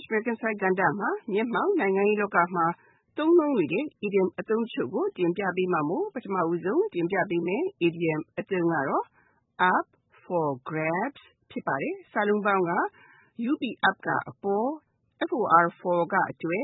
American စာကဏ္ဍမှာမျက်မှောက်နိုင်ငံရေးလောကမှာသုံးနှုန်းနေတဲ့ idiom အသုံးချုပ်ကိုတင်ပြပေးမှာမို့ပထမဦးဆုံးတင်ပြပေးမယ် idiom အသုံးကတော့ up for grabs ဖြစ်ပါတယ်။စာလုံးပေါင်းက up up ကအပေါ် for ကအတွက်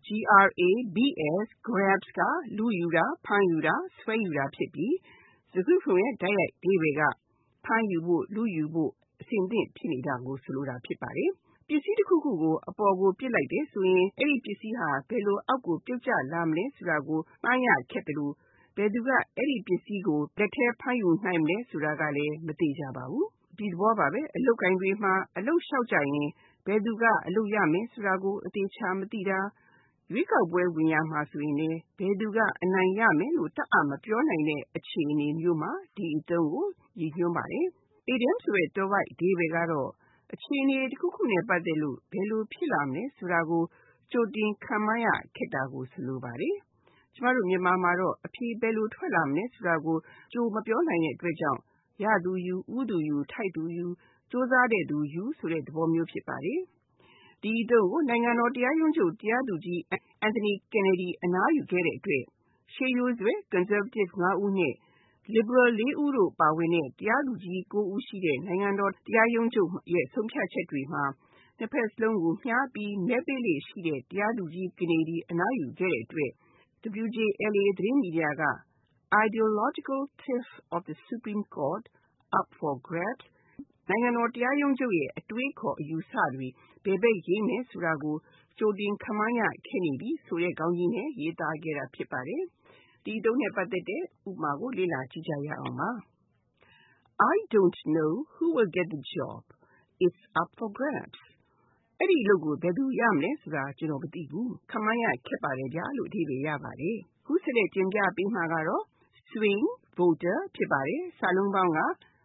grabs grabs ကလူယူတာဖမ်းယူတာဆွဲယူတာဖြစ်ပြီးစကားစုရဲ့တိုက်ရိုက်အဓိပ္ပာယ်ကဖမ်းယူဖို့လူယူဖို့အစဉ်သင့်ဖြစ်နေတာကိုဆိုလိုတာဖြစ်ပါတယ်။ပစ္စည်းတစ်ခုခုကိုအပေါ်ကိုပစ်လိုက်တယ်ဆိုရင်အဲ့ဒီပစ္စည်းဟာဘယ်လိုအောက်ကိုပြုတ်ကျလာမလဲဆိုတာကိုမှန်းရခက်တယ်လို့ဘယ်သူကအဲ့ဒီပစ္စည်းကိုလက်ထဲဖမ်းယူနိုင်မလဲဆိုတာကလည်းမသိကြပါဘူး။ဒီသဘောပါပဲအလုပ်ကိုင်တွေမှာအလုပ်လျှောက်ကြရင်ဘယ်သူကအလုပ်ရမယ်ဆိုတာကိုအသေးချာမသိတာရွေးကောက်ပွဲဝင်ရမှာဆိုရင်လည်းဘယ်သူကအနိုင်ရမယ်လို့တတ်အမပြောနိုင်တဲ့အခြေအနေမျိုးမှာဒီအသုံးကိုရည်ညွှန်းပါတယ်။ idiom ဆိုတဲ့တွဲဝိုက်အဓိပ္ပာယ်ကတော့အခြေအနေတစ်ခုခုနဲ့ပတ်သက်လို့ဘယ်လိုဖြစ်လာမလဲဆိုတာကိုကြိုတင်ခန့်မှန်းရခက်တာကိုဆိုလိုပါတယ်။ကျမတို့မြန်မာမှာတော့အဖြေဘယ်လိုထွက်လာမလဲဆိုတာကိုကြိုမပြောနိုင်တဲ့အတွက်ကြောင့်ရသူယူဥသူယူထိုက်သူယူစူးစမ်းတဲ့သူယူဆိုတဲ့သဘောမျိုးဖြစ်ပါတယ်။ဒီအသုံးကိုနိုင်ငံတော်တရားရုံးချုပ်တရားသူကြီးAnthony Kennedy အနားယူခဲ့တဲ့အတွက်ရှေးရိုးစွဲ Conservative 5 ဦးနဲ့ Liberal 4 ဦးတို့ပါဝင်တဲ့တရားသူကြီး9ဦးရှိတဲ့နိုင်ငံတော်တရားရုံးချုပ်ရဲ့ဆုံးဖြတ်ချက်တွေမှာနှစ်ဖက်စလုံးကိုမျှပြီးမဲပေးလေ့ရှိတဲ့တရားသူကြီး Kennedy အနားယူခဲ့တဲ့အတွက် WJLA သတင်းမီဒီယာက Ideological Tiff of the Supreme Court up for grabs နိုင်ငံတော်တရားရုံးချုပ်ရဲ့အတွေးခေါ်အယူဆတွေဘယ်ဘက်ယိမ်းမယ်ဆိုတာကိုကြိုတင်ခန့်မှန်းရခက်နေပြီဆိုတဲ့ခေါင်းကြီးနဲ့ရေးသားခဲ့တာဖြစ်ပါတယ်။ဒီအသုံးနဲ့ပတ်သက်တဲ့ဥပမာကိုလေ့လာကြည့်ကြရအောင်ပါ။ I don't know who will get the job. It's up for grabs. အဲ့ဒီအလုပ်ကိုဘယ်သူရမလဲဆိုတာကျွန်တော်မသိဘူး။ခန့်မှန်းရခက်ပါတယ်ဗျာလို့အဓိပ္ပာယ်ရပါတယ်။ခုဆက်လက်တင်ပြပေးမှာကတော့ swing voter ဖြစ်ပါတယ်။စာလုံးပေါင်းက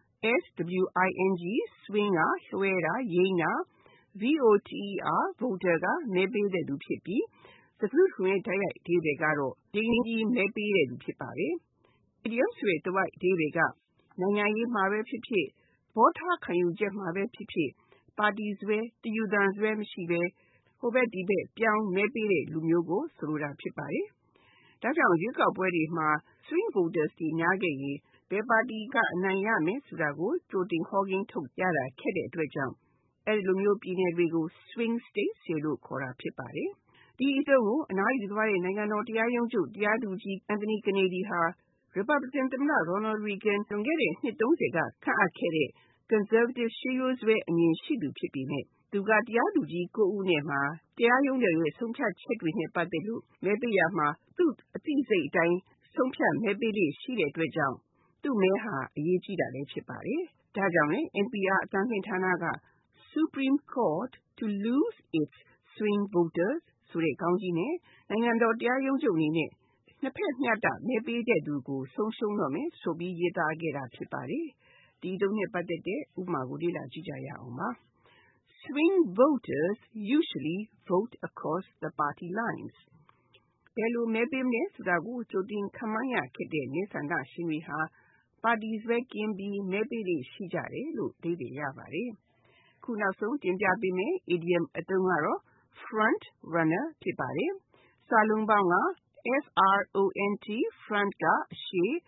swing swing ကလွှဲတာယိမ်းတာvoter ကမဲပေးတဲ့သူဖြစ်ပြီးစကားစုရဲ့တိုက်ရိုက်အဓိပ္ပာယ်ကတော့ဒိန်းကြီးမဲပေးတဲ့သူဖြစ်ပါတယ်။ idiom ဆိုတဲ့တွဲဝိုက်အဓိပ္ပာယ်ကနိုင်ငံရေးမှာပဲဖြစ်ဖြစ်သဘောထားခံယူချက်မှာပဲဖြစ်ဖြစ်ပါတီစွဲတယူသန်စွဲမရှိပဲဟိုဘက်ဒီဘက်ပြောင်းမဲပေးတဲ့လူမျိုးကိုဆိုလိုတာဖြစ်ပါတယ်။ဒါကြောင့်ရွေးကောက်ပွဲတွေမှာ swing voters တွေများခဲ့ရင်ဘယ်ပါတီကအနိုင်ရမယ်ဆိုတာကိုကြိုတင်ဟောကိန်းထုတ်ရတာခက်တဲ့အတွက်ကြောင့်အဲဒီလိုမျိုးပြည်နယ်တွေကို swing states လို့ခေါ်တာဖြစ်ပါတယ်။ဒီအသုံးကိုအနားယူသွားတဲ့နိုင်ငံတော်တရားရုံးချုပ်တရားသူကြီး Anthony Kennedy ဟာ Republican သမ္မတ Ronald Reagan လွန်ခဲ့တဲ့နှစ်30ကခန့်အပ်ခဲ့တဲ့ Conservative ရှေးရိုးစွဲအမြင်ရှိသူဖြစ်ပေမဲ့သူကတရားသူကြီး9ဦးနဲ့မှာတရားရုံးတော်ရဲ့ဆုံးဖြတ်ချက်တွေနဲ့ပတ်သက်လို့မဲပေးရမှာသူ့အသိစိတ်အတိုင်းဆုံးဖြတ်မဲပေးလေ့ရှိတဲ့အတွက်ကြောင့်သူ့မဲဟာအရေးကြီးတာလည်းဖြစ်ပါတယ်။ဒါကြောင့်လည်း NPR အသံလွှင့်ဌာနက Supreme Court to lose its swing voters ဆိုတဲ့ခေါင်းကြီးနဲ့နိုင်ငံတော်တရားရုံးချုပ်အနေနဲ့နှစ်ဖက်မျှတမဲပေးတဲ့သူကိုဆုံးရှုံးတော့မယ်ဆိုပြီးရေးသားခဲ့တာဖြစ်ပါတယ်။ဒီအသုံးနဲ့ပတ်သက်တဲ့ဥပမာကိုလေ့လာကြည့်ကြရအောင်ပါ။ Swing voters usually vote across the party lines. ဘယ်လိုမဲပေးမလဲဆိုတာကိုကြိုတင်ခန့်မှန်းရခက်တဲ့မဲဆန္ဒရှင်တွေဟာပါတီစွဲကင်းပြီးမဲပေးလေ့ရှိကြတယ်လို့အဓိပ္ပာယ်ရပါတယ်။ခုနောက်ဆုံးတင်ပြပေးမယ့် idiom အသုံးကတော့ front runner ဖြစ်ပါတယ်။စာလုံးပေါင်းက front ကအရှေ့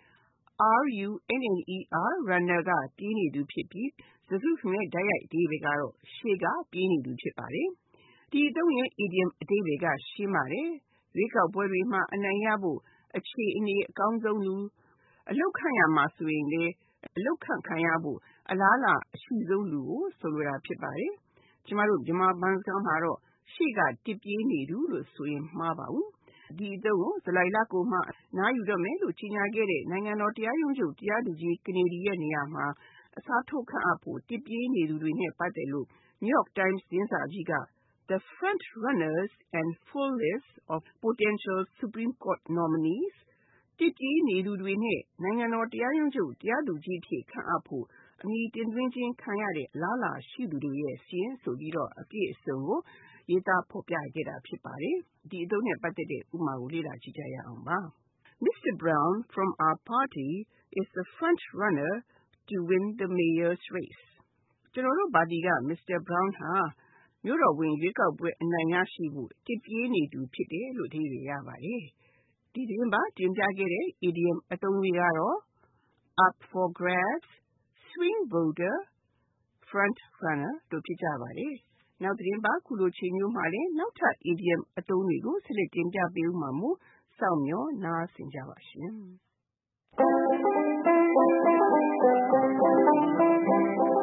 runner ကပြေးနေသူဖြစ်ပြီးစကားစုရဲ့တိုက်ရိုက်အဓိပ္ပာယ်ကတော့ရှေ့ကပြေးနေသူဖြစ်ပါတယ်။ဒီအသုံးရဲ့ idiom အဓိပ္ပာယ်ကရှင်းပါတယ်။ရွေးကောက်ပွဲတွေမှာအနိုင်ရဖို့အခြေအနေအကောင်းဆုံးလူအလုပ်ခန့်ရမှာဆိုရင်လည်းအလုပ်ခန့်ခံရဖို့အလားအလာအရှိဆုံးလူကိုဆိုလိုတာဖြစ်ပါတယ်။ကျမတို့မြန်မာဘန်းစကားမှာတော့ရှေ့ကတစ်ပြေးနေသူလို့ဆိုရင်မှားပါဘူး။ဒီအသုံးကိုဇူလိုင်လကုန်မှာအနားယူတော့မယ်လို့ကြေညာခဲ့တဲ့နိုင်ငံတော်တရားရုံးချုပ်တရားသူကြီး Kennedy ရဲ့နေရာမှာအစားထိုးခန့်အပ်ဖို့တစ်ပြေးနေသူတွေနဲ့ပတ်သက်လို့ New York Times သတင်းစာကြီးက The front runners and full list of potential Supreme Court nominees တစ်ပြေးနေသူတွေနဲ့နိုင်ငံတော်တရားရုံးချုပ်တရားသူကြီးဖြစ်ခန့်အပ်ဖို့အမည်တင်သွင်းခြင်းခံရတဲ့အလားအလာရှိသူတွေရဲ့စာရင်းဆိုပြီးတော့အပြည့်အစုံကိုရေးသားဖော်ပြခဲ့တာဖြစ်ပါတယ်။ဒီအသုံးနဲ့ပတ်သက်တဲ့ဥပမာကိုလေ့လာကြည့်ကြရအောင်ပါ။ Mr. Brown from our party is the front runner to win the mayor's race. ကျွန်တော်တို့ပါတီက Mr. Brown ဟာမြို့တော်ဝင်ရွေးကောက်ပွဲအနိုင်ရရှိဖို့တစ်ပြေးနေသူဖြစ်တယ်လို့အဓိပ္ပာယ်ရပါတယ်။ဒီသတင်းပတ်တင်ပြခဲ့တဲ့ idiom အသုံးတွေကတော့ up for grabs, swing voter, front runner တို့ဖြစ်ကြပါတယ်။နောက်သတင်းပတ်ခုလိုချိန်မျိုးမှာလည်းနောက်ထပ် idiom အသုံးတွေကိုဆက်လက်တင်ပြပေးဦးမှာမို့စောင့်မျှော်နားဆင်ကြပါရှင်။